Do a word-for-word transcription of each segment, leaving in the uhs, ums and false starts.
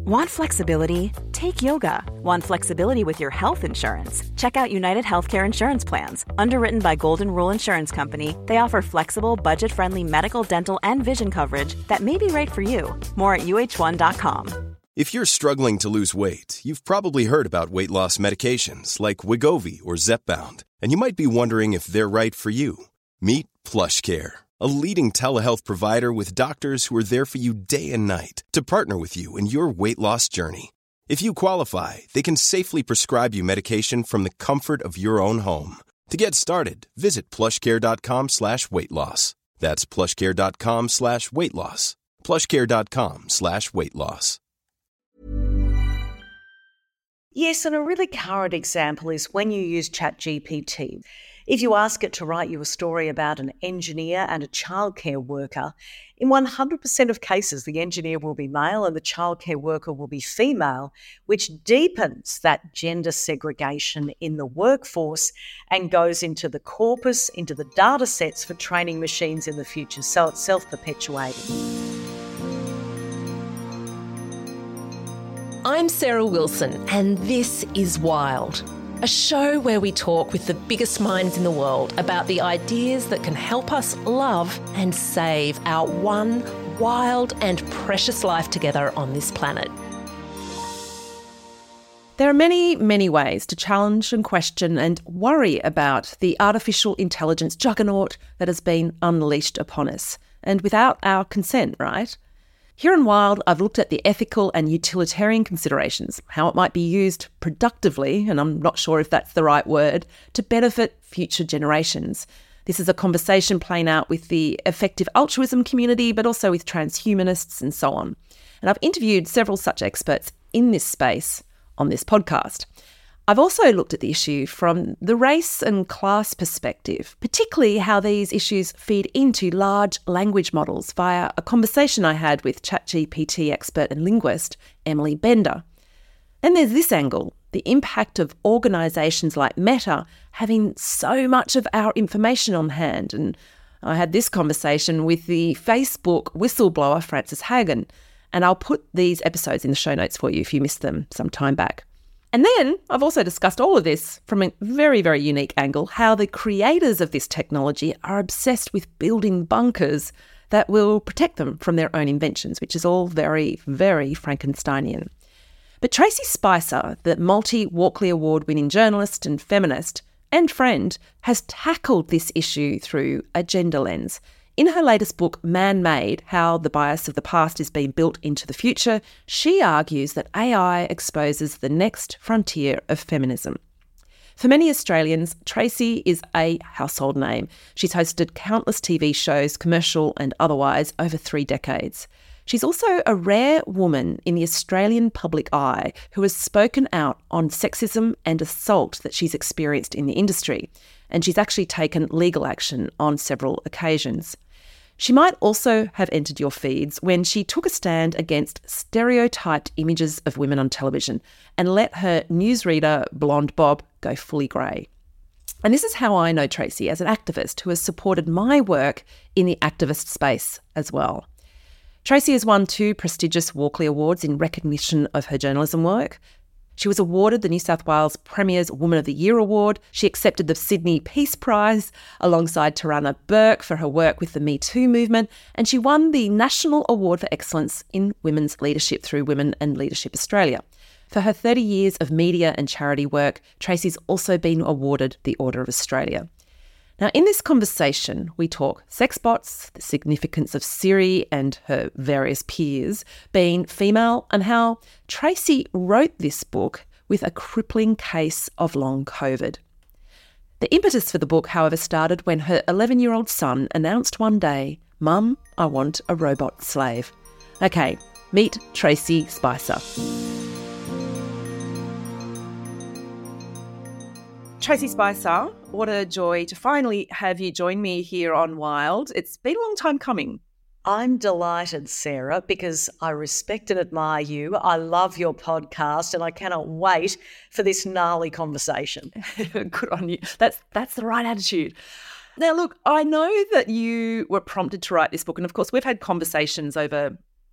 Want flexibility? Take yoga. Want flexibility with your health insurance? Check out United Healthcare Insurance Plans. Underwritten by Golden Rule Insurance Company, they offer flexible, budget-friendly medical, dental, and vision coverage that may be right for you. More at U H one dot com. If you're struggling to lose weight, you've probably heard about weight loss medications like Wegovy or Zepbound, and you might be wondering if they're right for you. Meet PlushCare, a leading telehealth provider with doctors who are there for you day and night to partner with you in your weight loss journey. If you qualify, they can safely prescribe you medication from the comfort of your own home. To get started, visit plushcare.com slash weight loss. That's plushcare.com slash weight loss. plushcare.com slash weight loss. Yes, and a really current example is when you use ChatGPT. If you ask it to write you a story about an engineer and a childcare worker, in one hundred percent of cases, the engineer will be male and the childcare worker will be female, which deepens that gender segregation in the workforce and goes into the corpus, into the data sets for training machines in the future. So it's self-perpetuating. I'm Sarah Wilson, and this is Wild, a show where we talk with the biggest minds in the world about the ideas that can help us love and save our one wild and precious life together on this planet. There are many, many ways to challenge and question and worry about the artificial intelligence juggernaut that has been unleashed upon us, and without our consent, right? Here in Wild, I've looked at the ethical and utilitarian considerations, how it might be used productively, and I'm not sure if that's the right word, to benefit future generations. This is a conversation playing out with the effective altruism community, but also with transhumanists and so on. And I've interviewed several such experts in this space on this podcast. I've also looked at the issue from the race and class perspective, particularly how these issues feed into large language models via a conversation I had with ChatGPT expert and linguist Emily Bender. Then there's this angle, the impact of organisations like Meta having so much of our information on hand. And I had this conversation with the Facebook whistleblower Frances Haugen, and I'll put these episodes in the show notes for you if you missed them some time back. And then I've also discussed all of this from a very, very unique angle, how the creators of this technology are obsessed with building bunkers that will protect them from their own inventions, which is all very, very Frankensteinian. But Tracy Spicer, the multi-Walkley Award-winning journalist and feminist and friend, has tackled this issue through a gender lens. In her latest book, Man-Made, How the Bias of the Past is Being Built into the Future, she argues that A I exposes the next frontier of feminism. For many Australians, Tracy is a household name. She's hosted countless T V shows, commercial and otherwise, over three decades. She's also a rare woman in the Australian public eye who has spoken out on sexism and assault that she's experienced in the industry, and she's actually taken legal action on several occasions. She might also have entered your feeds when she took a stand against stereotyped images of women on television and let her newsreader, blonde Bob, go fully grey. And this is how I know Tracy as an activist who has supported my work in the activist space as well. Tracy has won two prestigious Walkley Awards in recognition of her journalism work. She was awarded the New South Wales Premier's Woman of the Year Award. She accepted the Sydney Peace Prize alongside Tarana Burke for her work with the Me Too movement, and she won the National Award for Excellence in Women's Leadership through Women and Leadership Australia. For her thirty years of media and charity work, Tracy's also been awarded the Order of Australia. Now, in this conversation, we talk sex bots, the significance of Siri and her various peers being female, and how Tracy wrote this book with a crippling case of long COVID. The impetus for the book, however, started when her eleven-year-old son announced one day, "Mum, I want a robot slave." Okay, meet Tracy Spicer. Tracy Spicer, what a joy to finally have you join me here on Wild. It's been a long time coming. I'm delighted, Sarah, because I respect and admire you. I love your podcast and I cannot wait for this gnarly conversation. Good on you. That's that's the right attitude. Now, look, I know that you were prompted to write this book, and of course we've had conversations over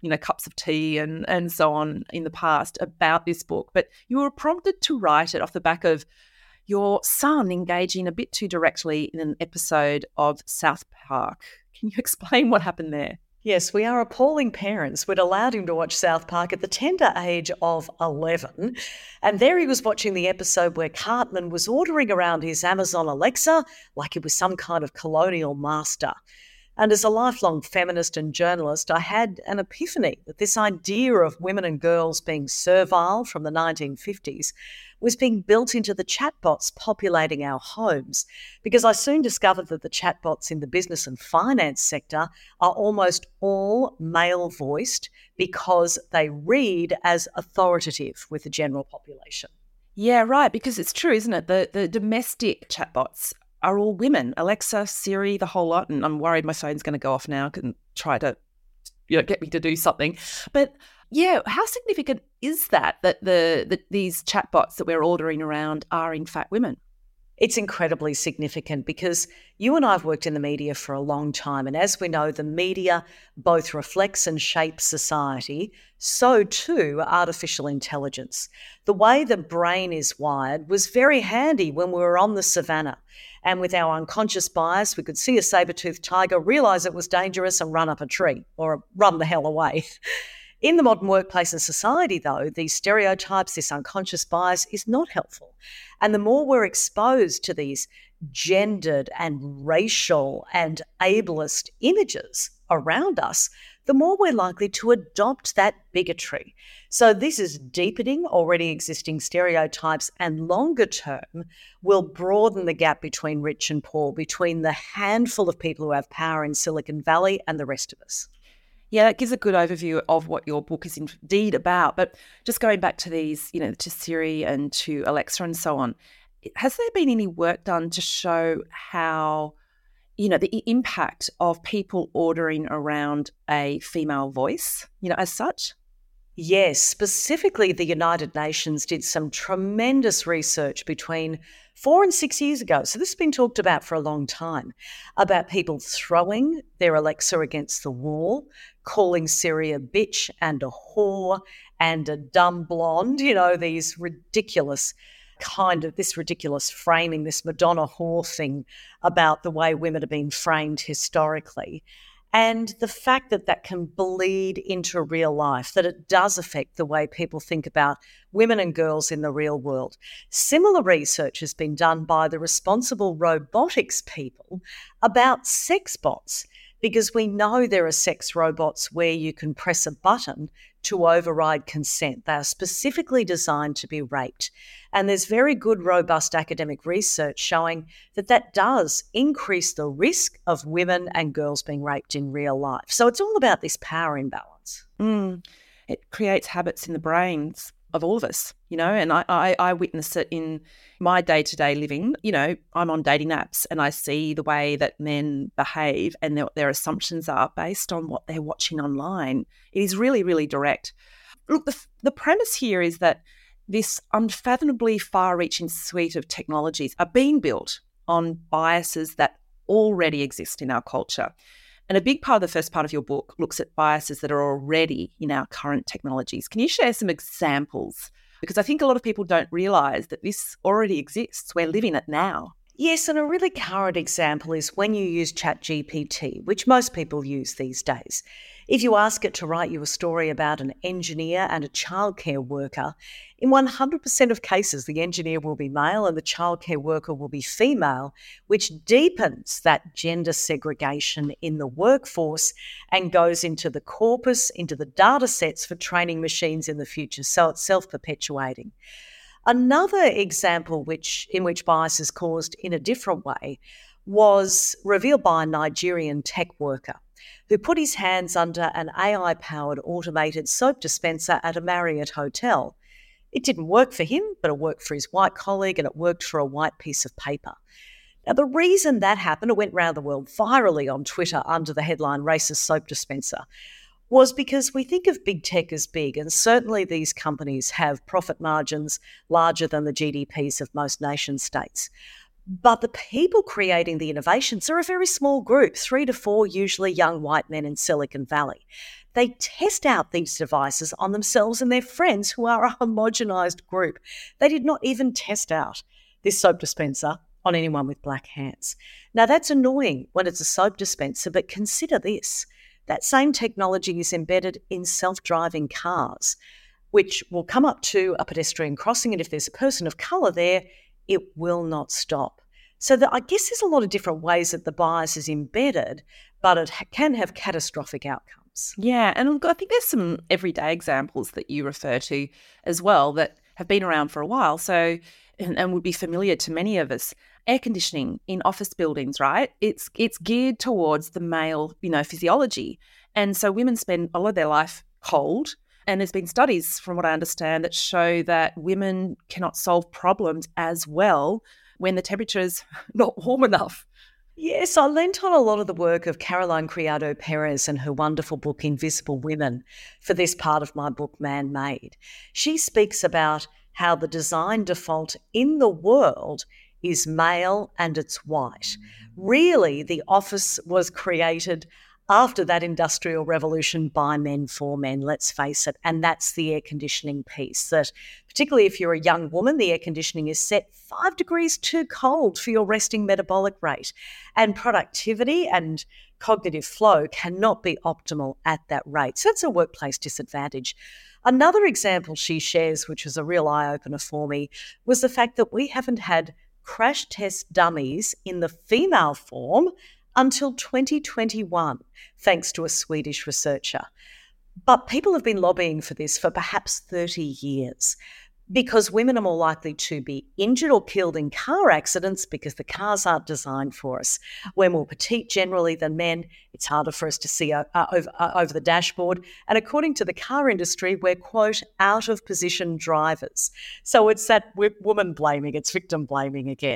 you know, cups of tea and, and so on in the past about this book, but you were prompted to write it off the back of your son engaging a bit too directly in an episode of South Park. Can you explain what happened there? Yes, we are appalling parents. We'd allowed him to watch South Park at the tender age of eleven. And there he was watching the episode where Cartman was ordering around his Amazon Alexa like it was some kind of colonial master. And as a lifelong feminist and journalist, I had an epiphany that this idea of women and girls being servile from the nineteen fifties was being built into the chatbots populating our homes, because I soon discovered that the chatbots in the business and finance sector are almost all male-voiced because they read as authoritative with the general population. Yeah, right, because it's true, isn't it? The, the domestic chatbots are all women. Alexa, Siri, the whole lot. And I'm worried my phone's going to go off now and try to, you know, get me to do something. But yeah, how significant is that, that the, the these chatbots that we're ordering around are in fact women? It's incredibly significant because you and I have worked in the media for a long time. And as we know, the media both reflects and shapes society. So too, artificial intelligence. The way the brain is wired was very handy when we were on the savannah. And with our unconscious bias, we could see a saber-toothed tiger, realise it was dangerous and run up a tree or run the hell away. In the modern workplace and society, though, these stereotypes, this unconscious bias is not helpful. And the more we're exposed to these gendered and racial and ableist images around us, the more we're likely to adopt that bigotry. So this is deepening already existing stereotypes, and longer term will broaden the gap between rich and poor, between the handful of people who have power in Silicon Valley and the rest of us. Yeah, that gives a good overview of what your book is indeed about. But just going back to these, you know, to Siri and to Alexa and so on, has there been any work done to show how, you know, the impact of people ordering around a female voice, you know, as such? Yes, specifically the United Nations did some tremendous research between four and six years ago. So this has been talked about for a long time, about people throwing their Alexa against the wall, calling Siri a bitch and a whore and a dumb blonde, you know, these ridiculous kind of, this ridiculous framing, this Madonna whore thing about the way women have been framed historically. And the fact that that can bleed into real life, that it does affect the way people think about women and girls in the real world. Similar research has been done by the responsible robotics people about sex bots, because we know there are sex robots where you can press a button to override consent. They are specifically designed to be raped. And there's very good, robust academic research showing that that does increase the risk of women and girls being raped in real life. So it's all about this power imbalance. Mm. It creates habits in the brains of all of us, you know, and I, I, I witness it in my day-to-day living. You know, I'm on dating apps and I see the way that men behave and their, their assumptions are based on what they're watching online. It is really, really direct. Look, the, the premise here is that this unfathomably far-reaching suite of technologies are being built on biases that already exist in our culture. And a big part of the first part of your book looks at biases that are already in our current technologies. Can you share some examples? Because I think a lot of people don't realise that this already exists. We're living it now. Yes, and a really current example is when you use ChatGPT, which most people use these days. If you ask it to write you a story about an engineer and a childcare worker, in one hundred percent of cases, the engineer will be male and the childcare worker will be female, which deepens that gender segregation in the workforce and goes into the corpus, into the data sets for training machines in the future. So it's self-perpetuating. Another example which in which bias is caused in a different way was revealed by a Nigerian tech worker who put his hands under an A I-powered automated soap dispenser at a Marriott hotel. It didn't work for him, but it worked for his white colleague and it worked for a white piece of paper. Now, the reason that happened, it went round the world virally on Twitter under the headline "Racist Soap Dispenser," was because we think of big tech as big, and certainly these companies have profit margins larger than the G D Ps of most nation states. But the people creating the innovations are a very small group, three to four usually young white men in Silicon Valley. They test out these devices on themselves and their friends who are a homogenized group. They did not even test out this soap dispenser on anyone with black hands. Now, that's annoying when it's a soap dispenser, but consider this. That same technology is embedded in self-driving cars, which will come up to a pedestrian crossing, and if there's a person of colour there, it will not stop. So the, I guess there's a lot of different ways that the bias is embedded, but it ha- can have catastrophic outcomes. Yeah, and I think there's some everyday examples that you refer to as well that have been around for a while, so and, and would be familiar to many of us. Air conditioning in office buildings, right? It's it's geared towards the male, you know, physiology. And so women spend a lot of their life cold. And there's been studies, from what I understand, that show that women cannot solve problems as well when the temperature is not warm enough. Yes, I lent on a lot of the work of Caroline Criado Perez and her wonderful book, Invisible Women, for this part of my book, Man Made. She speaks about how the design default in the world is male and it's white. Really, the office was created after that industrial revolution by men for men, let's face it, and that's the air conditioning piece, that particularly if you're a young woman, the air conditioning is set five degrees too cold for your resting metabolic rate, and productivity and cognitive flow cannot be optimal at that rate. So that's a workplace disadvantage. Another example she shares, which was a real eye-opener for me, was the fact that we haven't had crash test dummies in the female form until twenty twenty-one, thanks to a Swedish researcher. But people have been lobbying for this for perhaps thirty years because women are more likely to be injured or killed in car accidents because the cars aren't designed for us. We're more petite generally than men. It's harder for us to see uh, over, uh, over the dashboard. And according to the car industry, we're, quote, out of position drivers. So it's that woman blaming, it's victim blaming again.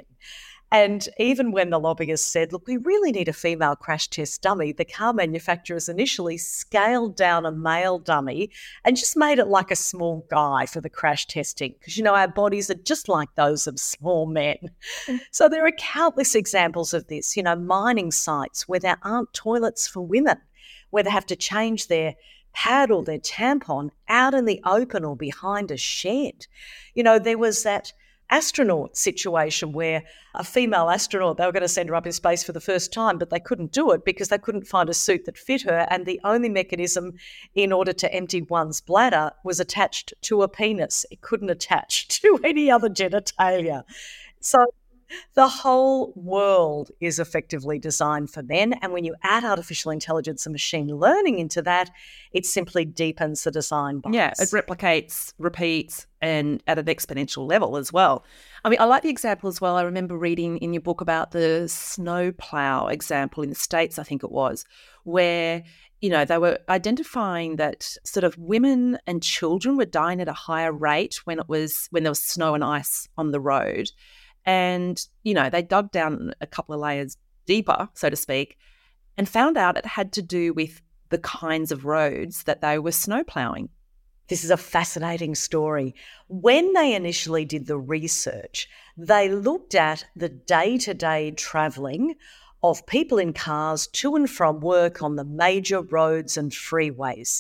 And even when the lobbyists said, look, we really need a female crash test dummy, the car manufacturers initially scaled down a male dummy and just made it like a small guy for the crash testing. Because, you know, our bodies are just like those of small men. So there are countless examples of this, you know, mining sites where there aren't toilets for women, where they have to change their pad or their tampon out in the open or behind a shed. You know, there was that astronaut situation where a female astronaut, they were going to send her up in space for the first time, but they couldn't do it because they couldn't find a suit that fit her, and the only mechanism in order to empty one's bladder was attached to a penis. It couldn't attach to any other genitalia. So the whole world is effectively designed for men, and when you add artificial intelligence and machine learning into that, it simply deepens the design bias. Yeah, it replicates, repeats, and at an exponential level as well. I mean, I like the example as well. I remember reading in your book about the snowplow example in the States, I think it was, where, you know, they were identifying that sort of women and children were dying at a higher rate when it was when there was snow and ice on the road. And, you know, they dug down a couple of layers deeper, so to speak, and found out it had to do with the kinds of roads that they were snowplowing. This is a fascinating story. When they initially did the research, they looked at the day-to-day travelling of people in cars to and from work on the major roads and freeways.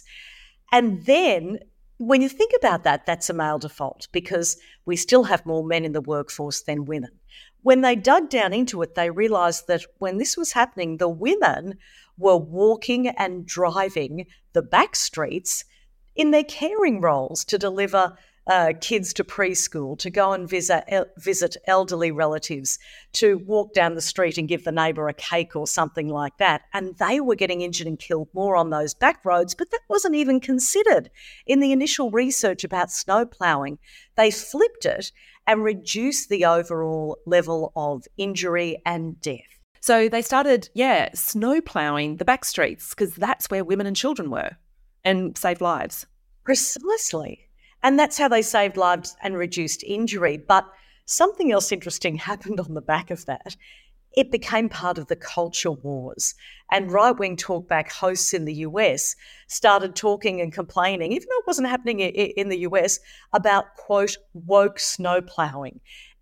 And then when you think about that, that's a male default because we still have more men in the workforce than women. When they dug down into it, they realised that when this was happening, the women were walking and driving the back streets in their caring roles to deliver uh, kids to preschool, to go and visit, el- visit elderly relatives, to walk down the street and give the neighbour a cake or something like that. And they were getting injured and killed more on those back roads, but that wasn't even considered in the initial research about snow ploughing. They flipped it and reduced the overall level of injury and death. So they started, yeah, snow ploughing the back streets because that's where women and children were and saved lives. Precisely. And that's how they saved lives and reduced injury. But something else interesting happened on the back of that. It became part of the culture wars. And right-wing talkback hosts in the U S started talking and complaining, even though it wasn't happening in the U S, about, quote, woke snowplowing.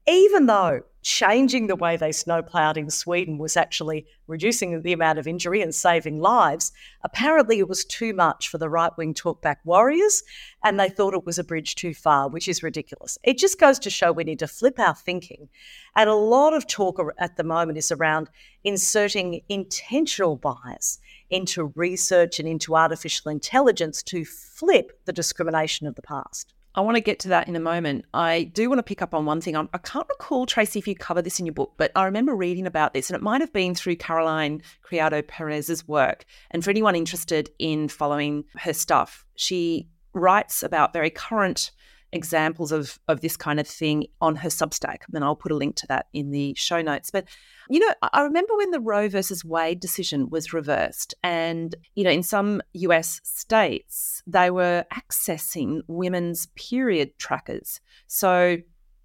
Even though changing the way they snowplowed in Sweden was actually reducing the amount of injury and saving lives, apparently it was too much for the right-wing talkback warriors, and they thought it was a bridge too far, which is ridiculous. It just goes to show we need to flip our thinking. And a lot of talk at the moment is around inserting intentional bias into research and into artificial intelligence to flip the discrimination of the past. I want to get to that in a moment. I do want to pick up on one thing. I can't recall, Tracy, if you cover this in your book, but I remember reading about this, and it might have been through Caroline Criado Perez's work. And for anyone interested in following her stuff, she writes about very current examples of, of this kind of thing on her Substack. And I'll put a link to that in the show notes. But, you know, I remember when the Roe versus Wade decision was reversed and, you know, in some U S states, they were accessing women's period trackers. So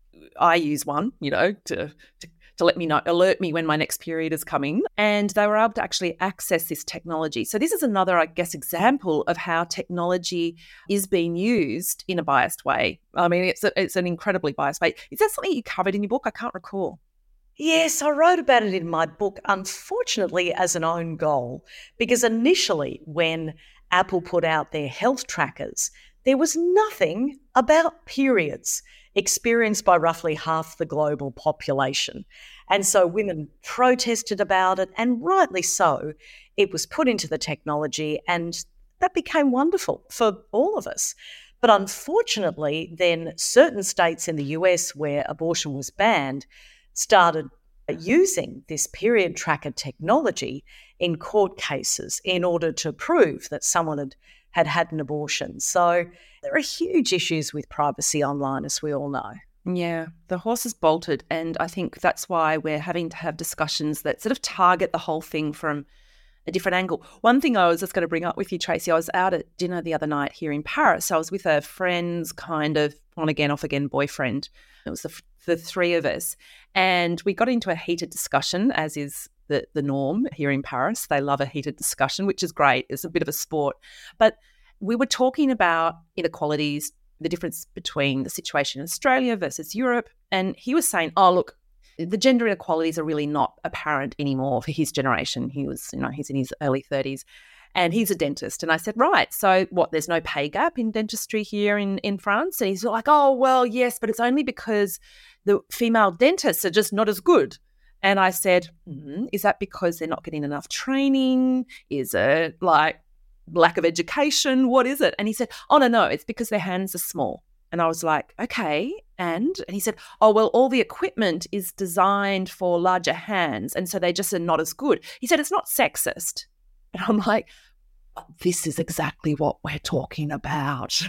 I use one, you know, to, to to let me know, alert me when my next period is coming. And they were able to actually access this technology. So this is another, I guess, example of how technology is being used in a biased way. I mean, it's a, it's an incredibly biased way. Is that something you covered in your book? I can't recall. Yes, I wrote about it in my book, unfortunately as an own goal, because initially when Apple put out their health trackers, there was nothing about periods experienced by roughly half the global population. And so women protested about it, and rightly so. It was put into the technology, and that became wonderful for all of us. But unfortunately, then certain states in the U S where abortion was banned started using this period tracker technology in court cases in order to prove that someone had had had an abortion. So there are huge issues with privacy online, as we all know. Yeah, the horse has bolted, and I think that's why we're having to have discussions that sort of target the whole thing from a different angle. One thing I was just going to bring up with you, Tracy, I was out at dinner the other night here in Paris. I was with a friend's kind of on-again, off-again boyfriend. It was the, the three of us, and we got into a heated discussion, as is the, the norm here in Paris. They love a heated discussion, which is great. It's a bit of a sport. But we were talking about inequalities, the difference between the situation in Australia versus Europe. And he was saying, oh, look, the gender inequalities are really not apparent anymore for his generation. He was, you know, he's in his early thirties and he's a dentist. And I said, right, so what, there's no pay gap in dentistry here in, in France? And he's like, oh, well, yes, but it's only because the female dentists are just not as good. And I said, mm-hmm. Is that because they're not getting enough training? Is it like lack of education? What is it? And he said, oh, no, no, it's because their hands are small. And I was like, okay, and? And he said, oh, well, all the equipment is designed for larger hands, and so they just are not as good. He said, it's not sexist. And I'm like, this is exactly what we're talking about.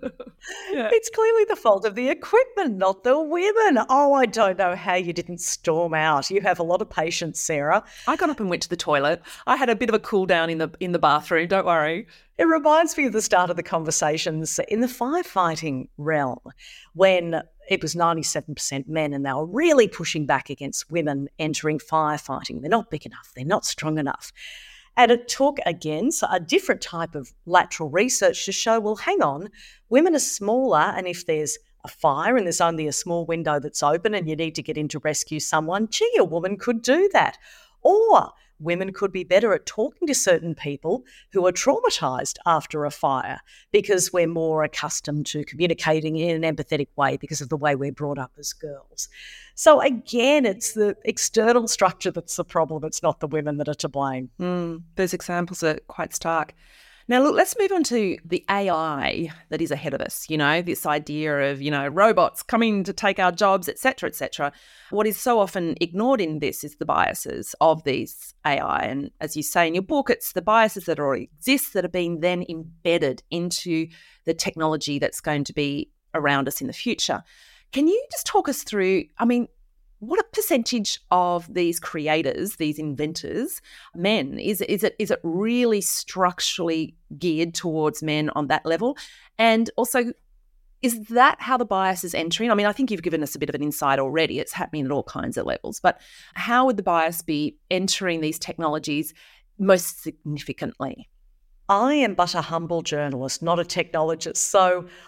Yeah. It's clearly the fault of the equipment, not the women. Oh, I don't know how you didn't storm out. You have a lot of patience, Sarah. I got up and went to the toilet. I had a bit of a cool down in the in the bathroom, don't worry. It reminds me of the start of the conversations in the firefighting realm when it was ninety-seven percent men and they were really pushing back against women entering firefighting. They're not big enough. They're not strong enough. And it took, again, so a different type of lateral research to show, well, hang on, women are smaller, and if there's a fire and there's only a small window that's open and you need to get in to rescue someone, gee, a woman could do that. Or women could be better at talking to certain people who are traumatised after a fire because we're more accustomed to communicating in an empathetic way because of the way we're brought up as girls. So again, it's the external structure that's the problem. It's not the women that are to blame. Mm, those examples are quite stark. Now, look, let's move on to the A I that is ahead of us, you know, this idea of, you know, robots coming to take our jobs, et cetera, et cetera. What is so often ignored in this is the biases of these A I. And as you say in your book, it's the biases that already exist that are being then embedded into the technology that's going to be around us in the future. Can you just talk us through, I mean, what a percentage of these creators, these inventors, men? Is, is it is it really structurally geared towards men on that level? And also, is that how the bias is entering? I mean, I think you've given us a bit of an insight already. It's happening at all kinds of levels. But how would the bias be entering these technologies most significantly? I am but a humble journalist, not a technologist. So I've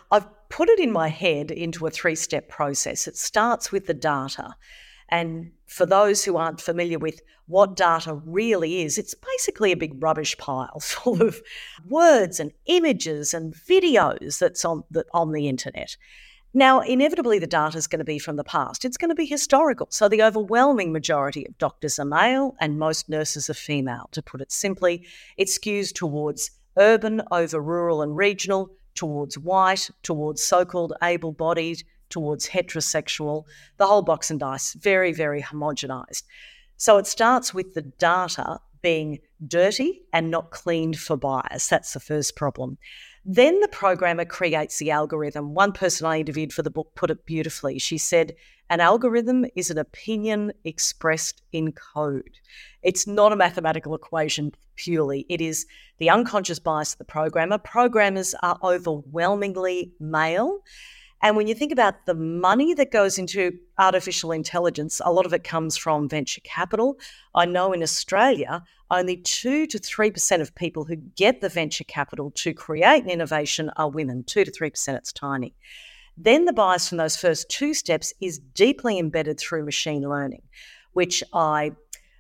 put it in my head into a three-step process. It starts with the data. And for those who aren't familiar with what data really is, it's basically a big rubbish pile full of words and images and videos that's on the, on the internet. Now, inevitably, the data is going to be from the past. It's going to be historical. So the overwhelming majority of doctors are male and most nurses are female. To put it simply, it skews towards urban over rural and regional, towards white, towards so-called able-bodied, towards heterosexual, the whole box and dice, very, very homogenised. So it starts with the data being dirty and not cleaned for bias. That's the first problem. Then the programmer creates the algorithm. One person I interviewed for the book put it beautifully. She said, an algorithm is an opinion expressed in code. It's not a mathematical equation purely. It is the unconscious bias of the programmer. Programmers are overwhelmingly male. And when you think about the money that goes into artificial intelligence, a lot of it comes from venture capital. I know in Australia, only two to three percent of people who get the venture capital to create an innovation are women. two to three percent, it's tiny. Then the bias from those first two steps is deeply embedded through machine learning, which I,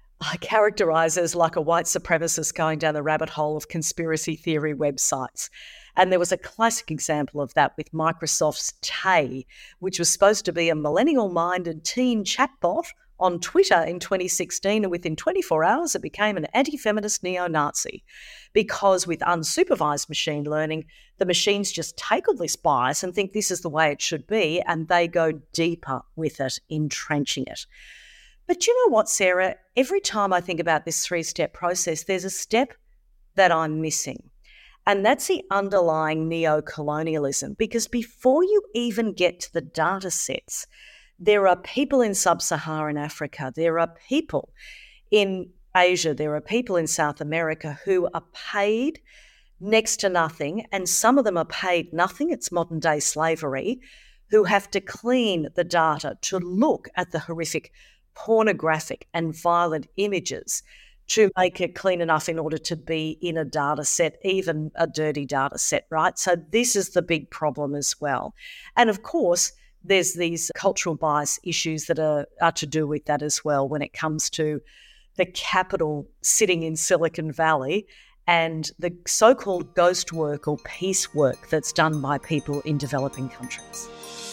I characterise as like a white supremacist going down the rabbit hole of conspiracy theory websites. And there was a classic example of that with Microsoft's Tay, which was supposed to be a millennial-minded teen chatbot on Twitter in twenty sixteen, and within twenty-four hours it became an anti-feminist neo-Nazi because with unsupervised machine learning, the machines just take all this bias and think this is the way it should be, and they go deeper with it, entrenching it. But you know what, Sarah? Every time I think about this three-step process, there's a step that I'm missing. And that's the underlying neo-colonialism, because before you even get to the data sets, there are people in sub-Saharan Africa, there are people in Asia, there are people in South America who are paid next to nothing, and some of them are paid nothing, it's modern-day slavery, who have to clean the data to look at the horrific pornographic and violent images to make it clean enough in order to be in a data set, even a dirty data set, right? So this is the big problem as well. And of course, there's these cultural bias issues that are, are to do with that as well when it comes to the capital sitting in Silicon Valley and the so-called ghost work or piece work that's done by people in developing countries.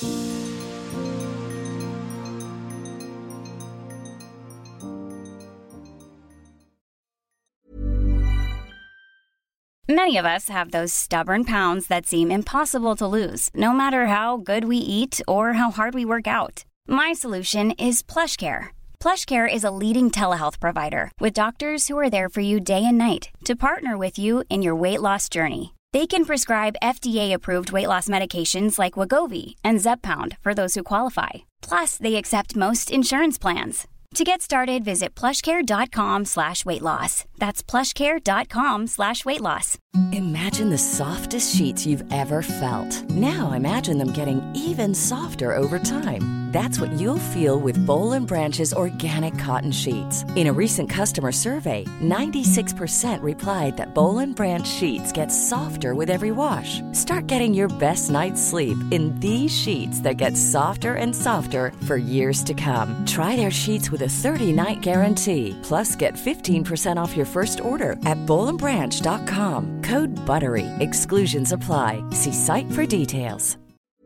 Many of us have those stubborn pounds that seem impossible to lose, no matter how good we eat or how hard we work out. My solution is PlushCare. PlushCare is a leading telehealth provider with doctors who are there for you day and night to partner with you in your weight loss journey. They can prescribe F D A-approved weight loss medications like Wegovy and Zepbound for those who qualify. Plus, they accept most insurance plans. To get started, visit plushcare.com slash weight loss. That's plushcare.com slash weight loss. Imagine the softest sheets you've ever felt. Now imagine them getting even softer over time. That's what you'll feel with Boll and Branch's organic cotton sheets. In a recent customer survey, ninety-six percent replied that Boll and Branch sheets get softer with every wash. Start getting your best night's sleep in these sheets that get softer and softer for years to come. Try their sheets with a thirty-night guarantee. Plus, get fifteen percent off your first order at boll and branch dot com. Code BUTTERY. Exclusions apply. See site for details.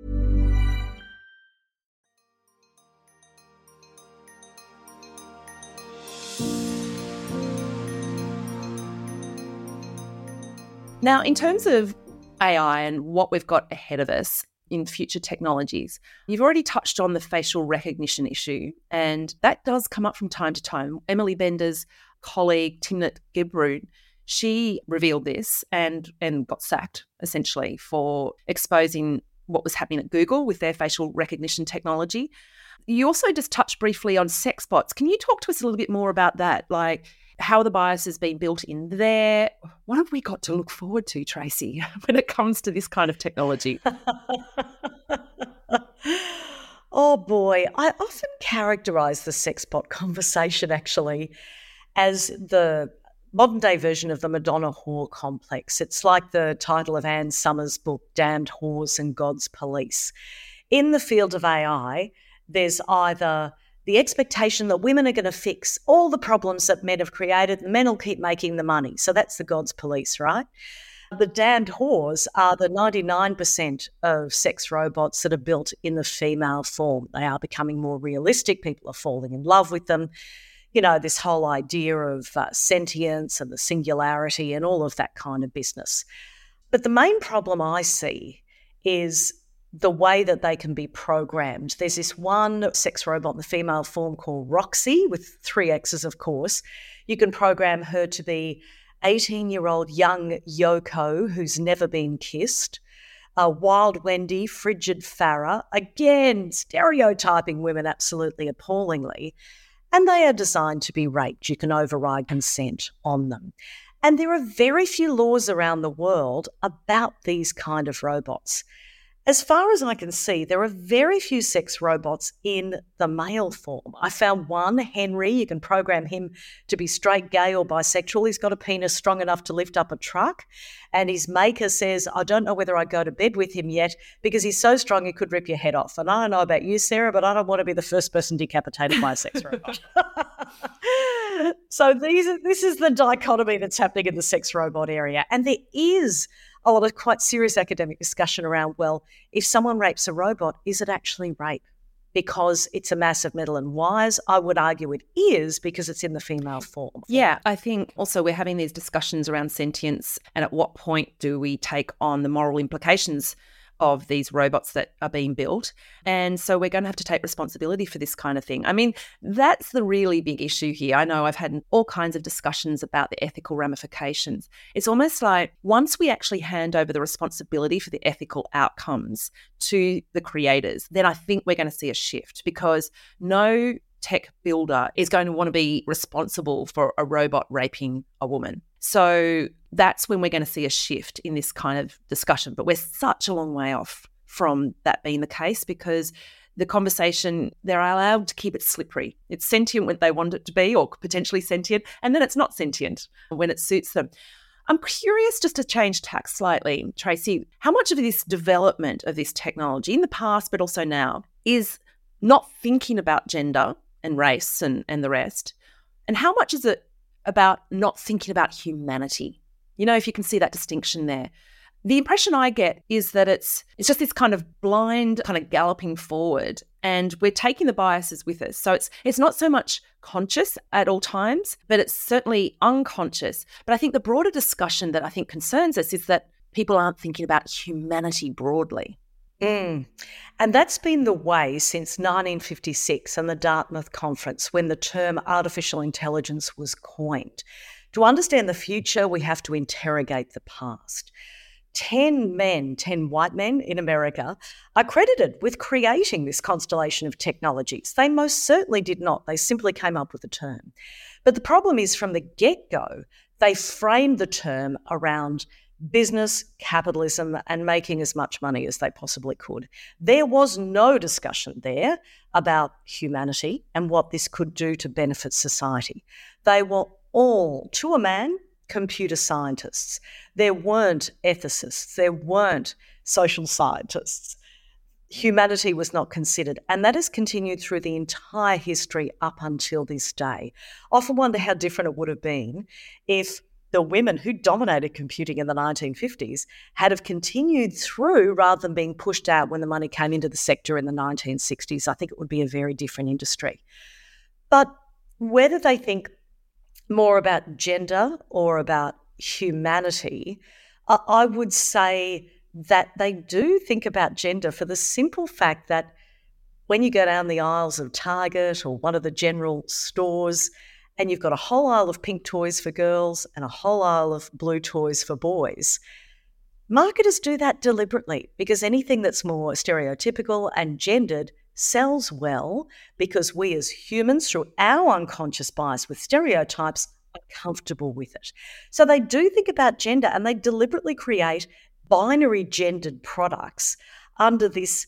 Now, in terms of A I and what we've got ahead of us in future technologies, you've already touched on the facial recognition issue, and that does come up from time to time. Emily Bender's colleague, Timnit Gebru, she revealed this and, and got sacked, essentially, for exposing what was happening at Google with their facial recognition technology. You also just touched briefly on sex bots. Can you talk to us a little bit more about that? Like, how the bias has been built in there? What have we got to look forward to, Tracy, when it comes to this kind of technology? Oh boy, I often characterise the sex bot conversation actually as the modern-day version of the Madonna whore complex. It's like the title of Anne Summers' book, Damned Whores and God's Police. In the field of A I, there's either the expectation that women are going to fix all the problems that men have created, and men will keep making the money. So that's the God's police, right? The damned whores are the ninety-nine percent of sex robots that are built in the female form. They are becoming more realistic. People are falling in love with them. You know, this whole idea of uh, sentience and the singularity and all of that kind of business. But the main problem I see is the way that they can be programmed. There's this one sex robot in the female form called Roxy, with three X's, of course. You can program her to be eighteen-year-old young Yoko who's never been kissed, uh, Wild Wendy, frigid Farah, again, stereotyping women absolutely appallingly, and they are designed to be raped. You can override consent on them. And there are very few laws around the world about these kind of robots. As far as I can see, there are very few sex robots in the male form. I found one, Henry. You can program him to be straight, gay or bisexual. He's got a penis strong enough to lift up a truck. And his maker says, I don't know whether I go to bed with him yet because he's so strong he could rip your head off. And I don't know about you, Sarah, but I don't want to be the first person decapitated by a sex robot. So these, this is the dichotomy that's happening in the sex robot area. And there is a lot of quite serious academic discussion around, well, if someone rapes a robot, is it actually rape? Because it's a mass of metal and wires. I would argue it is because it's in the female form. Yeah, I think also we're having these discussions around sentience and at what point do we take on the moral implications of these robots that are being built. And so we're going to have to take responsibility for this kind of thing. I mean, that's the really big issue here. I know I've had all kinds of discussions about the ethical ramifications. It's almost like once we actually hand over the responsibility for the ethical outcomes to the creators, then I think we're going to see a shift, because no tech builder is going to want to be responsible for a robot raping a woman. So that's when we're going to see a shift in this kind of discussion. But we're such a long way off from that being the case, because the conversation, they're allowed to keep it slippery. It's sentient when they want it to be, or potentially sentient, and then it's not sentient when it suits them. I'm curious, just to change tack slightly, Tracy, how much of this development of this technology in the past, but also now, is not thinking about gender and race and, and the rest? And how much is it about not thinking about humanity? You know, if you can see that distinction there. The impression I get is that it's it's just this kind of blind kind of galloping forward, and we're taking the biases with us. So it's it's not so much conscious at all times, but it's certainly unconscious. But I think the broader discussion that I think concerns us is that people aren't thinking about humanity broadly. Mm. And that's been the way since nineteen fifty-six and the Dartmouth Conference, when the term artificial intelligence was coined. To understand the future, we have to interrogate the past. Ten men, ten white men in America, are credited with creating this constellation of technologies. They most certainly did not. They simply came up with the term. But the problem is, from the get-go, they framed the term around business, capitalism, and making as much money as they possibly could. There was no discussion there about humanity and what this could do to benefit society. They were all, to a man, computer scientists. There weren't ethicists. There weren't social scientists. Humanity was not considered, and that has continued through the entire history up until this day. I often wonder how different it would have been if the women who dominated computing in the nineteen fifties had have continued through rather than being pushed out when the money came into the sector in the nineteen sixties. I think it would be a very different industry. But whether they think more about gender or about humanity, I would say that they do think about gender, for the simple fact that when you go down the aisles of Target or one of the general stores, and you've got a whole aisle of pink toys for girls and a whole aisle of blue toys for boys, marketers do that deliberately, because anything that's more stereotypical and gendered sells well, because we as humans, through our unconscious bias with stereotypes, are comfortable with it. So they do think about gender, and they deliberately create binary gendered products under this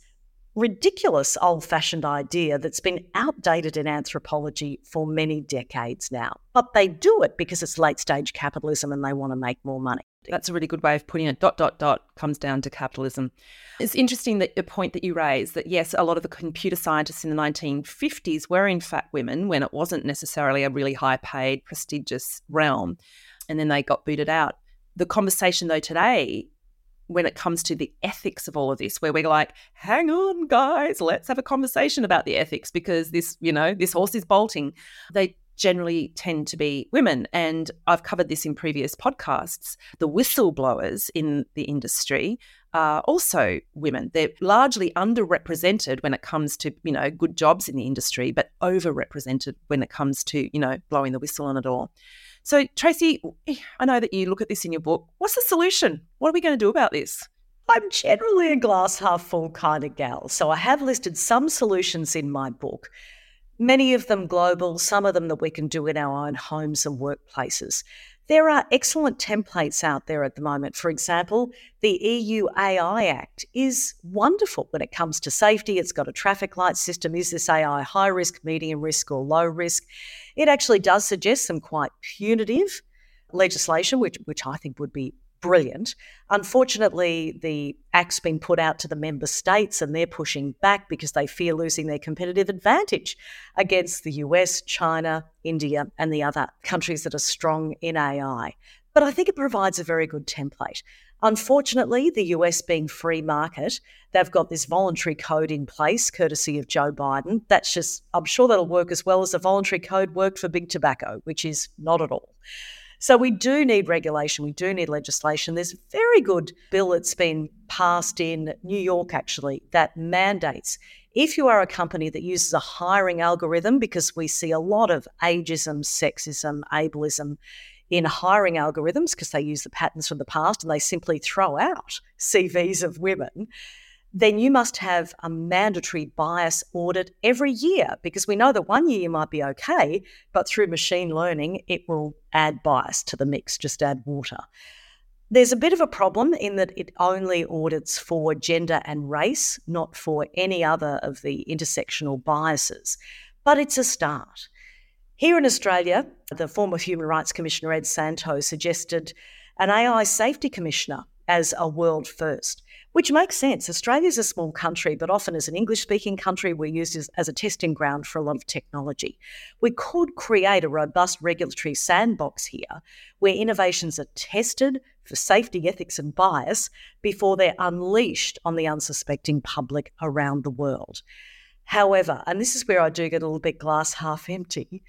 ridiculous old-fashioned idea that's been outdated in anthropology for many decades now. But they do it because it's late-stage capitalism and they want to make more money. That's a really good way of putting it. Dot, dot, dot comes down to capitalism. It's interesting that the point that you raised, that yes, a lot of the computer scientists in the nineteen fifties were in fact women when it wasn't necessarily a really high-paid, prestigious realm, and then they got booted out. The conversation, though, today, when it comes to the ethics of all of this, where we're like, hang on, guys, let's have a conversation about the ethics because this, you know, this horse is bolting. They generally tend to be women. And I've covered this in previous podcasts. The whistleblowers in the industry are also women. They're largely underrepresented when it comes to, you know, good jobs in the industry, but overrepresented when it comes to, you know, blowing the whistle on it all. So, Tracy, I know that you look at this in your book. What's the solution? What are we going to do about this? I'm generally a glass half full kind of gal, so I have listed some solutions in my book, many of them global, some of them that we can do in our own homes and workplaces. There are excellent templates out there at the moment. For example, the E U A I Act is wonderful when it comes to safety. It's got a traffic light system. Is this A I high risk, medium risk, or low risk? It actually does suggest some quite punitive legislation, which, which I think would be brilliant. Unfortunately, the act's been put out to the member states and they're pushing back because they fear losing their competitive advantage against the U S, China, India, and the other countries that are strong in A I. But I think it provides a very good template. Unfortunately, the U S being free market, they've got this voluntary code in place, courtesy of Joe Biden. That's just, I'm sure that'll work as well as the voluntary code worked for big tobacco, which is not at all. So we do need regulation, we do need legislation. There's a very good bill that's been passed in New York, actually, that mandates if you are a company that uses a hiring algorithm, because we see a lot of ageism, sexism, ableism in hiring algorithms because they use the patterns from the past and they simply throw out C Vs of women, then you must have a mandatory bias audit every year, because we know that one year you might be okay, but through machine learning, it will add bias to the mix, just add water. There's a bit of a problem in that it only audits for gender and race, not for any other of the intersectional biases, but it's a start. Here in Australia, the former Human Rights Commissioner Ed Santow suggested an A I safety commissioner as a world first, which makes sense. Australia's a small country, but often as an English-speaking country, we're used as, as a testing ground for a lot of technology. We could create a robust regulatory sandbox here where innovations are tested for safety, ethics and bias before they're unleashed on the unsuspecting public around the world. However, and this is where I do get a little bit glass half empty,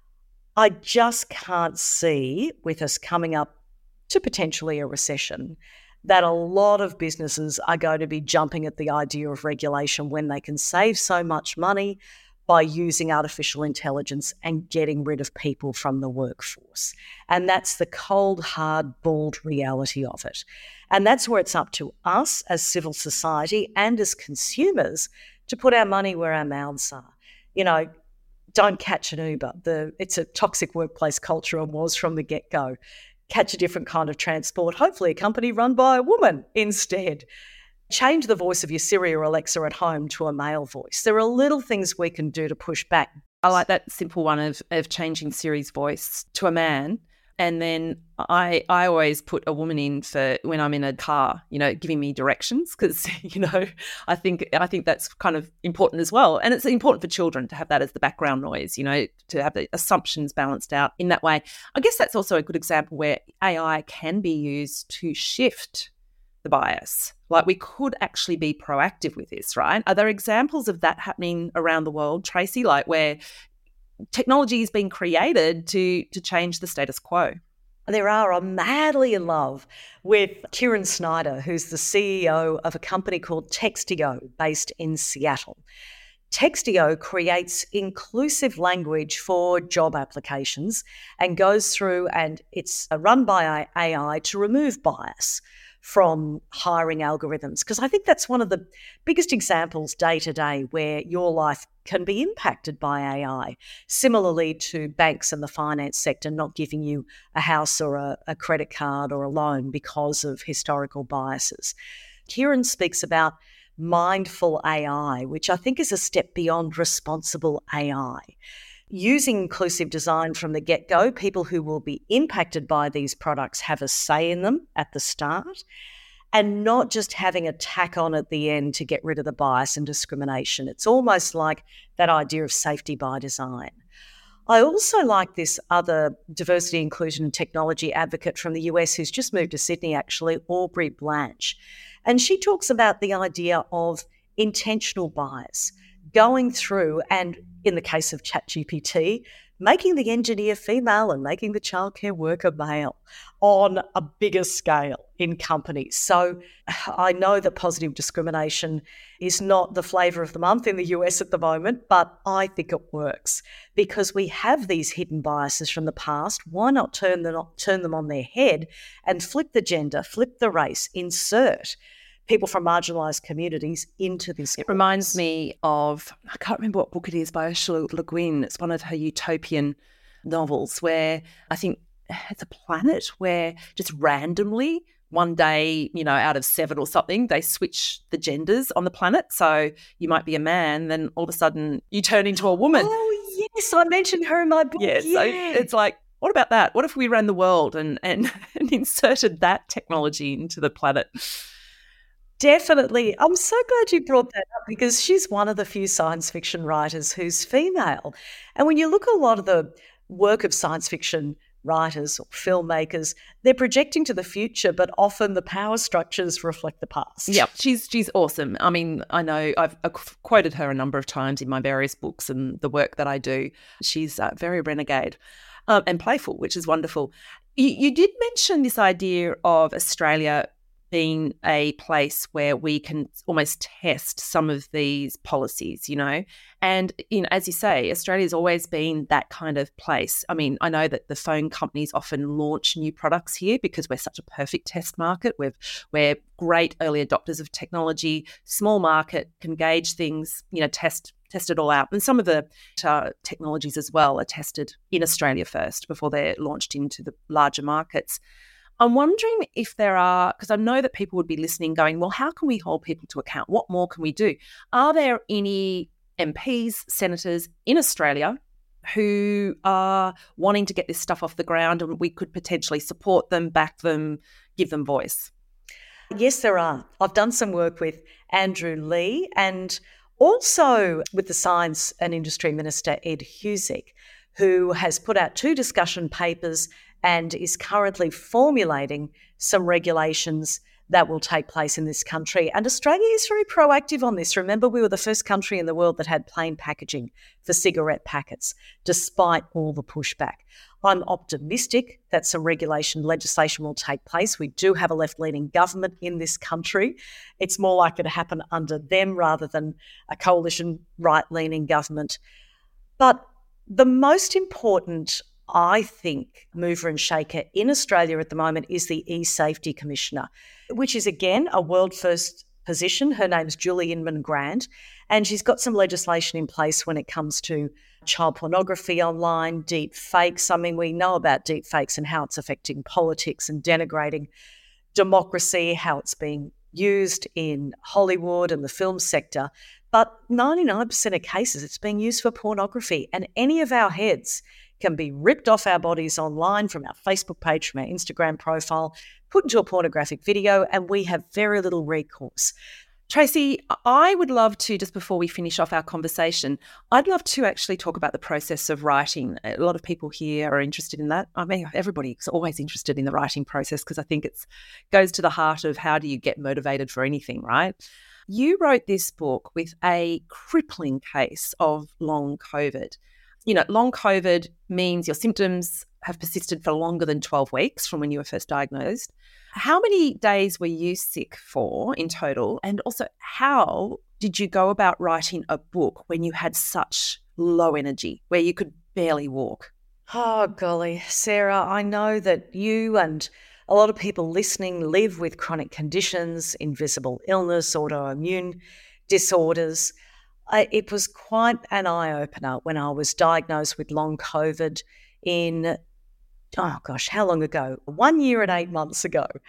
I just can't see, with us coming up to potentially a recession, that a lot of businesses are going to be jumping at the idea of regulation when they can save so much money by using artificial intelligence and getting rid of people from the workforce. And that's the cold, hard, bald reality of it. And that's where it's up to us as civil society and as consumers to put our money where our mouths are. You know, don't catch an Uber. The, it's a toxic workplace culture and was from the get-go. Catch a different kind of transport, hopefully a company run by a woman instead. Change the voice of your Siri or Alexa at home to a male voice. There are little things we can do to push back. I like that simple one of, of changing Siri's voice to a man. And then I I always put a woman in for when I'm in a car, you know, giving me directions because, you know, I think I think that's kind of important as well. And it's important for children to have that as the background noise, you know, to have the assumptions balanced out in that way. I guess that's also a good example where A I can be used to shift the bias. Like we could actually be proactive with this, right? Are there examples of that happening around the world, Tracy, like where technology is being created to to change the status quo? There are. I'm madly in love with Kieran Snyder, who's the C E O of a company called Textio based in Seattle. Textio creates inclusive language for job applications and goes through, and it's run by A I to remove bias from hiring algorithms, because I think that's one of the biggest examples day to day where your life can be impacted by A I. Similarly to banks and the finance sector not giving you a house or a, a credit card or a loan because of historical biases. Kieran speaks about mindful A I, which I think is a step beyond responsible A I. Using inclusive design from the get-go, people who will be impacted by these products have a say in them at the start, and not just having a tack on at the end to get rid of the bias and discrimination. It's almost like that idea of safety by design. I also like this other diversity, inclusion and technology advocate from the U S who's just moved to Sydney, actually, Aubrey Blanche. And she talks about the idea of intentional bias, going through and, in the case of ChatGPT, making the engineer female and making the childcare worker male on a bigger scale in companies. So I know that positive discrimination is not the flavour of the month in the U S at the moment, but I think it works because we have these hidden biases from the past. Why not turn them, turn them on their head and flip the gender, flip the race, insert people from marginalised communities into this It course. reminds me of, I can't remember what book it is, by Ursula Le Guin. It's one of her utopian novels where I think it's a planet where just randomly one day, you know, out of seven or something, they switch the genders on the planet. So you might be a man, then all of a sudden you turn into a woman. Oh, yes, I mentioned her in my book. Yeah, yeah. so it's like, what about that? What if we ran the world and, and, and inserted that technology into the planet? Definitely. I'm so glad you brought that up because she's one of the few science fiction writers who's female. And when you look at a lot of the work of science fiction writers or filmmakers, they're projecting to the future, but often the power structures reflect the past. Yeah, she's she's awesome. I mean, I know I've, I've quoted her a number of times in my various books and the work that I do. She's uh, very renegade um, and playful, which is wonderful. You, you did mention this idea of Australia being a place where we can almost test some of these policies, you know. And, you know, as you say, Australia's always been that kind of place. I mean, I know that the phone companies often launch new products here because we're such a perfect test market. We've, we're great early adopters of technology, small market, can gauge things, you know, test test it all out. And some of the uh, technologies as well are tested in Australia first before they're launched into the larger markets. I'm wondering if there are, because I know that people would be listening going, well, how can we hold people to account? What more can we do? Are there any M Ps, senators in Australia who are wanting to get this stuff off the ground and we could potentially support them, back them, give them voice? Yes, there are. I've done some work with Andrew Lee and also with the Science and Industry Minister, Ed Husic, who has put out two discussion papers and is currently formulating some regulations that will take place in this country. And Australia is very proactive on this. Remember, we were the first country in the world that had plain packaging for cigarette packets, despite all the pushback. I'm optimistic that some regulation legislation will take place. We do have a left-leaning government in this country. It's more likely to happen under them rather than a coalition right-leaning government. But the most important, I think, mover and shaker in Australia at the moment is the E-Safety Commissioner, which is, again, a world-first position. Her name's Julie Inman Grant, and she's got some legislation in place when it comes to child pornography online, deep fakes. I mean, we know about deep fakes and how it's affecting politics and denigrating democracy, how it's being used in Hollywood and the film sector. But ninety-nine percent of cases, it's being used for pornography, and any of our heads can be ripped off our bodies online from our Facebook page, from our Instagram profile, put into a pornographic video, and we have very little recourse. Tracy, I would love to, just before we finish off our conversation, I'd love to actually talk about the process of writing. A lot of people here are interested in that. I mean, everybody's always interested in the writing process because I think it goes to the heart of how do you get motivated for anything, right? You wrote this book with a crippling case of long COVID. You know, long COVID means your symptoms have persisted for longer than twelve weeks from when you were first diagnosed. How many days were you sick for in total? And also, how did you go about writing a book when you had such low energy, where you could barely walk? Oh, golly, Sarah, I know that you and a lot of people listening live with chronic conditions, invisible illness, autoimmune disorders. I, it was quite an eye-opener when I was diagnosed with long COVID in, oh gosh, how long ago? One year and eight months ago.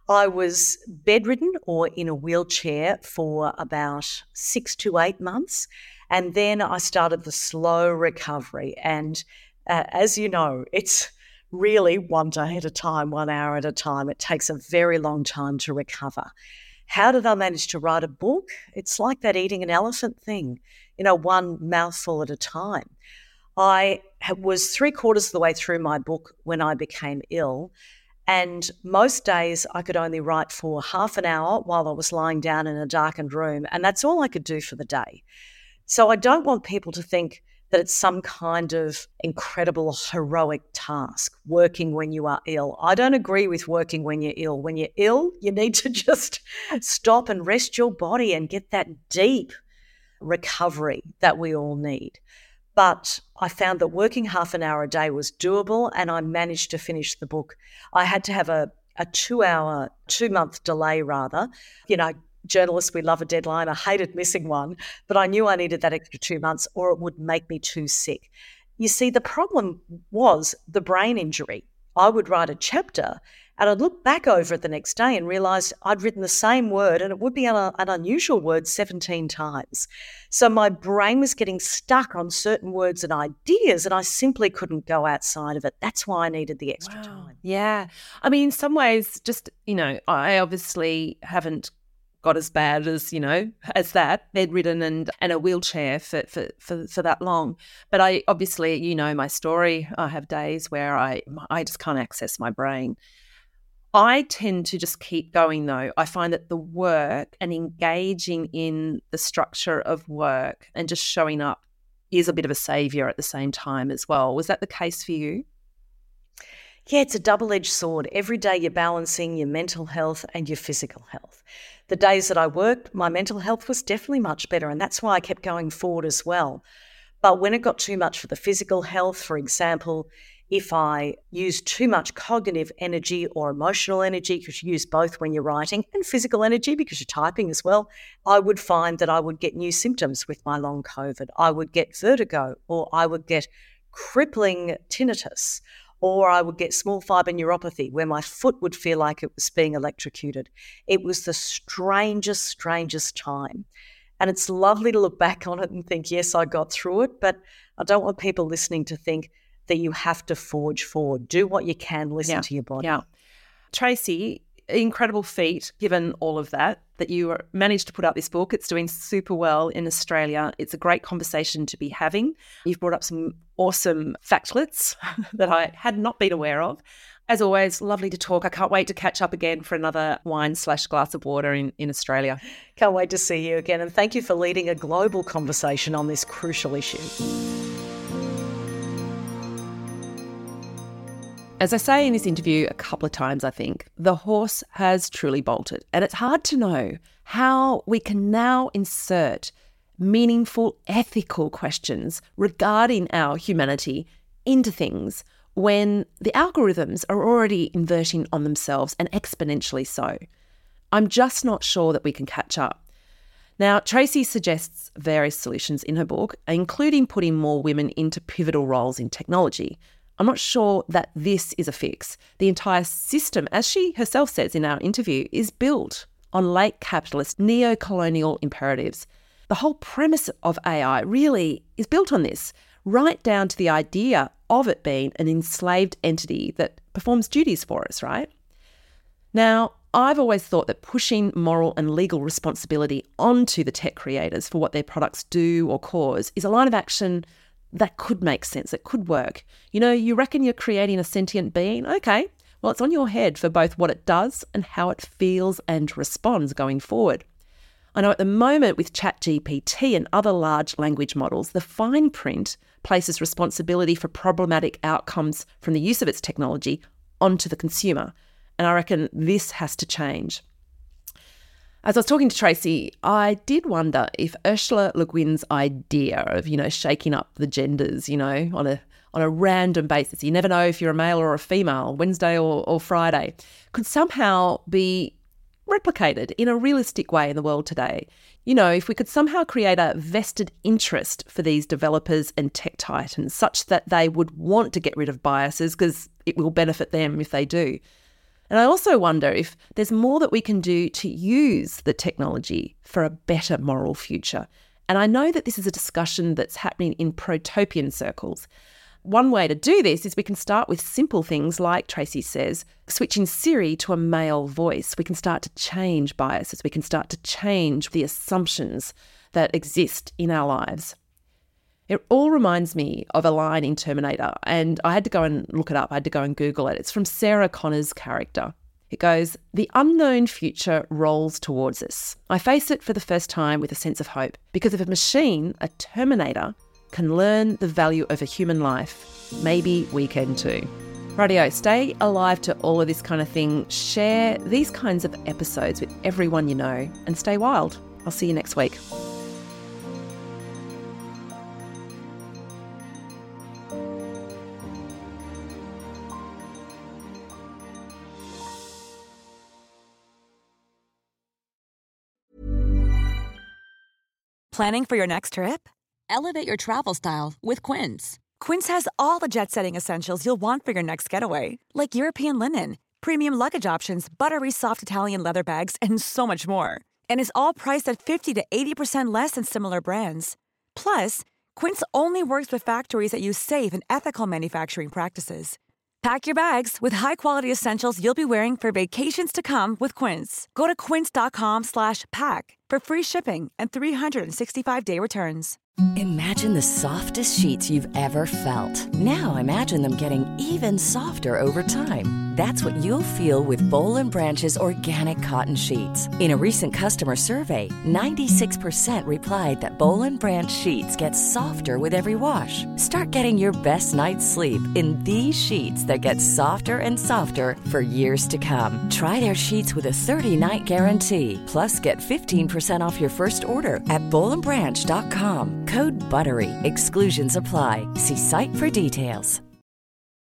I was bedridden or in a wheelchair for about six to eight months. And then I started the slow recovery. And uh, as you know, it's really one day at a time, one hour at a time. It takes a very long time to recover. How did I manage to write a book? It's like that eating an elephant thing, you know, one mouthful at a time. I was three quarters of the way through my book when I became ill. And most days I could only write for half an hour while I was lying down in a darkened room, and that's all I could do for the day. So I don't want people to think that it's some kind of incredible heroic task, working when you are ill. I don't agree with working when you're ill. When you're ill, you need to just stop and rest your body and get that deep recovery that we all need. But I found that working half an hour a day was doable, and I managed to finish the book. I had to have a, a two-hour, two-month delay rather. You know, journalists, we love a deadline. I hated missing one, but I knew I needed that extra two months or it would make me too sick. You see, the problem was the brain injury. I would write a chapter and I'd look back over it the next day and realise I'd written the same word, and it would be an, an unusual word seventeen times. So my brain was getting stuck on certain words and ideas, and I simply couldn't go outside of it. That's why I needed the extra Wow. time. Yeah. I mean, in some ways, just, you know, I obviously haven't got as bad as, you know, as that, bedridden and, and a wheelchair for, for, for, for that long. But I obviously, you know, my story, I have days where I I just can't access my brain. I tend to just keep going though. I find that the work and engaging in the structure of work and just showing up is a bit of a saviour at the same time as well. Was that the case for you? Yeah, it's a double-edged sword. Every day you're balancing your mental health and your physical health. The days that I worked, my mental health was definitely much better, and that's why I kept going forward as well. But when it got too much for the physical health, for example, if I used too much cognitive energy or emotional energy, because you use both when you're writing, and physical energy because you're typing as well, I would find that I would get new symptoms with my long COVID. I would get vertigo, or I would get crippling tinnitus, or I would get small fibre neuropathy where my foot would feel like it was being electrocuted. It was the strangest, strangest time. And it's lovely to look back on it and think, yes, I got through it, but I don't want people listening to think that you have to forge forward. Do what you can, listen Yeah, to your body. Yeah. Tracy, incredible feat given all of that, that you are- managed to put out this book. It's doing super well in Australia. It's a great conversation to be having. You've brought up some awesome factlets that I had not been aware of. As always, lovely to talk. I can't wait to catch up again for another wine slash glass of water in, in Australia. Can't wait to see you again. And thank you for leading a global conversation on this crucial issue. As I say in this interview a couple of times, I think, the horse has truly bolted. And it's hard to know how we can now insert meaningful ethical questions regarding our humanity into things when the algorithms are already inverting on themselves, and exponentially so. I'm just not sure that we can catch up. Now, Tracy suggests various solutions in her book, including putting more women into pivotal roles in technology. I'm not sure that this is a fix. The entire system, as she herself says in our interview, is built on late capitalist neo-colonial imperatives. The whole premise of A I really is built on this, right down to the idea of it being an enslaved entity that performs duties for us, right? Now, I've always thought that pushing moral and legal responsibility onto the tech creators for what their products do or cause is a line of action that could make sense, it could work. You know, you reckon you're creating a sentient being? Okay, well, it's on your head for both what it does and how it feels and responds going forward. I know at the moment with ChatGPT and other large language models, the fine print places responsibility for problematic outcomes from the use of its technology onto the consumer. And I reckon this has to change. As I was talking to Tracy, I did wonder if Ursula Le Guin's idea of, you know, shaking up the genders, you know, on a on a random basis, you never know if you're a male or a female, Wednesday or, or Friday, could somehow be replicated in a realistic way in the world today. You know, if we could somehow create a vested interest for these developers and tech titans such that they would want to get rid of biases because it will benefit them if they do. And I also wonder if there's more that we can do to use the technology for a better moral future. And I know that this is a discussion that's happening in protopian circles. One way to do this is we can start with simple things like, Tracy says, switching Siri to a male voice. We can start to change biases. We can start to change the assumptions that exist in our lives. It all reminds me of a line in Terminator, and I had to go and look it up. I had to go and Google it. It's from Sarah Connor's character. It goes, "The unknown future rolls towards us. I face it for the first time with a sense of hope, because if a machine, a Terminator, can learn the value of a human life, maybe we can too." Rightio, stay alive to all of this kind of thing. Share these kinds of episodes with everyone you know, and stay wild. I'll see you next week. Planning for your next trip? Elevate your travel style with Quince. Quince has all the jet-setting essentials you'll want for your next getaway, like European linen, premium luggage options, buttery soft Italian leather bags, and so much more. And is all priced at fifty to eighty percent less than similar brands. Plus, Quince only works with factories that use safe and ethical manufacturing practices. Pack your bags with high-quality essentials you'll be wearing for vacations to come with Quince. Go to quince.com slash pack for free shipping and three sixty-five day returns. Imagine the softest sheets you've ever felt. Now imagine them getting even softer over time. That's what you'll feel with Boll and Branch's organic cotton sheets. In a recent customer survey, ninety-six percent replied that Boll and Branch sheets get softer with every wash. Start getting your best night's sleep in these sheets that get softer and softer for years to come. Try their sheets with a thirty-night guarantee. Plus, get fifteen percent off your first order at boll and branch dot com. Code BUTTERY. Exclusions apply. See site for details.